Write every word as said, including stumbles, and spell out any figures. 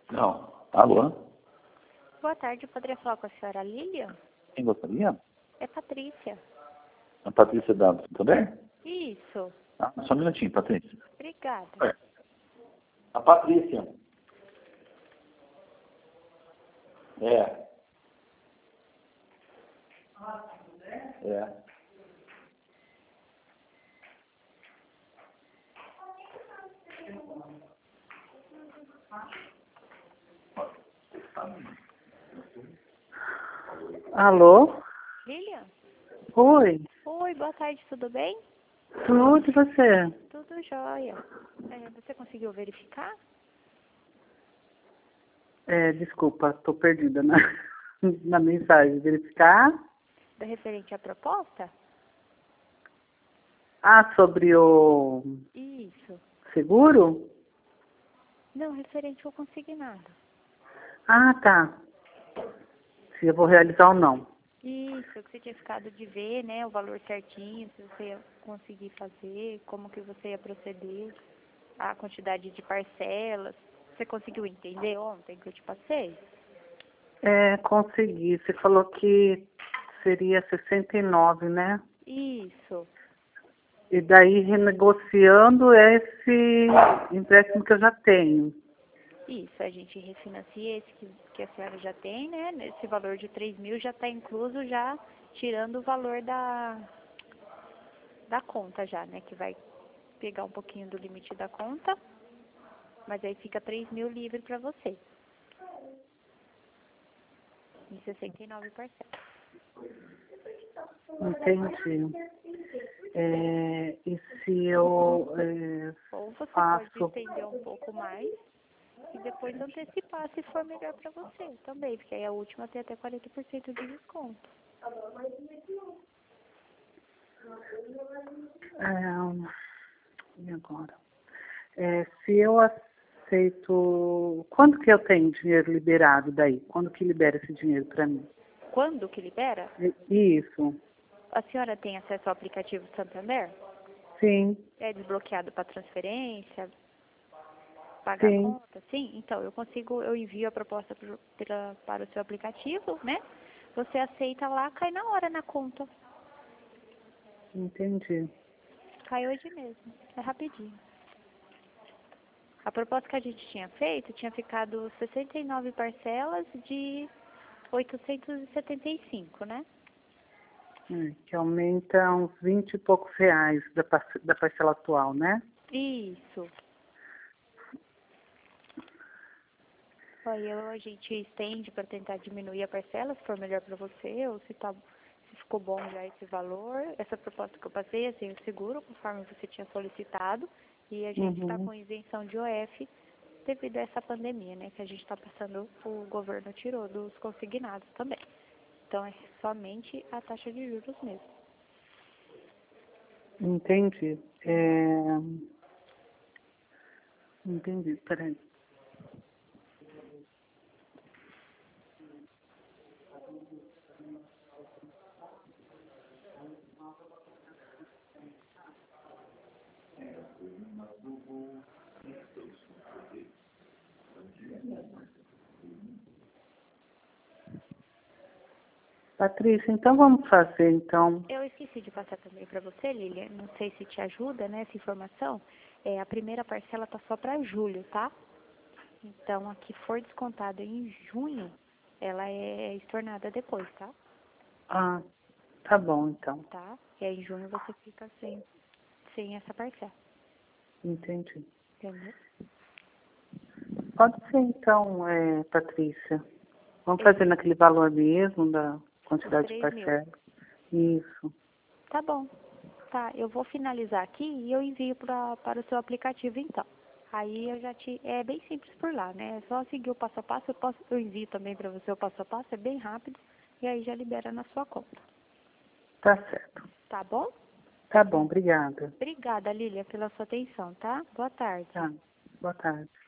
Não. Alô? Boa tarde, eu poderia falar com a senhora Lilian? Quem gostaria? É Patrícia. A Patrícia da Santander? Isso. Ah, só um minutinho, Patrícia. Obrigada. É. A Patrícia. É. É. Alô? Lilian? Oi, Oi, boa tarde, tudo bem? tudo e você? Tudo jóia. É, você conseguiu verificar? É, desculpa, tô perdida na, na mensagem. Verificar? Da referente à proposta? Ah, sobre o Isso. seguro? Não, referente ao consignado. Ah, tá. Se eu vou realizar ou não. Isso, que você tinha ficado de ver, né, o valor certinho, se você ia conseguir fazer, como que você ia proceder, a quantidade de parcelas. Você conseguiu entender ontem que eu te passei? É, consegui. Você falou que seria sessenta e nove, né? Isso, E daí renegociando esse empréstimo que eu já tenho. isso, a gente refinancia esse que, que a senhora já tem, né? Esse valor de três mil já está incluso, já tirando o valor da, da conta já, né? Que vai pegar um pouquinho do limite da conta, mas aí fica três mil livre para você. Em sessenta e nove parcelas. Entendi. É, e se eu é, Ou você pode faço... estender um pouco mais e depois antecipar se for melhor para você também, porque aí a última tem até quarenta por cento de desconto. É, e agora? É, se eu aceito... Quando que eu tenho dinheiro liberado daí? Quando que libera esse dinheiro para mim? Quando que libera? I- Isso. A senhora tem acesso ao aplicativo Santander? Sim, É desbloqueado para transferência, pagar a sim. conta? Sim? Então, eu consigo, eu envio a proposta pro, pela, para o seu aplicativo, né? Você aceita lá, cai na hora na conta. Entendi. Cai hoje mesmo. É rapidinho. A proposta que a gente tinha feito tinha ficado sessenta e nove parcelas de oitocentos e setenta e cinco, né? É, que aumenta uns vinte e poucos reais da, parce- da parcela atual, né? Isso. Aí eu- a gente estende para tentar diminuir a parcela, se for melhor para você, ou se, tá, se ficou bom já esse valor. Essa proposta que eu passei, assim, o seguro, conforme você tinha solicitado, e a gente está Uhum. com isenção de O F devido a essa pandemia, né, que a gente está passando, o governo tirou dos consignados também. Então é somente a taxa de juros mesmo. Entendi. É... Entendi, peraí. Patrícia, então vamos fazer, então. Eu esqueci de passar também para você, Lilian, não sei se te ajuda, né, essa informação. É, a primeira parcela tá só para julho, tá? Então, a que for descontada em junho, ela é estornada depois, tá? Ah, tá bom, então. Tá? E aí, em junho, você fica sem, sem essa parcela, Entendi. entendeu? Pode ser, então, é, Patrícia. Vamos Esse, fazer naquele valor mesmo da os quantidade de três mil. parcela. Isso. Tá bom. Tá, eu vou finalizar aqui e eu envio pra, para o seu aplicativo, então. Aí eu já te... É bem simples por lá, né? É só seguir o passo a passo. Eu, posso, eu envio também para você o passo a passo, é bem rápido. E aí já libera na sua conta. Tá certo. Tá bom? Tá bom, obrigada. Obrigada, Lília, pela sua atenção, tá? Boa tarde. Tá. Boa tarde.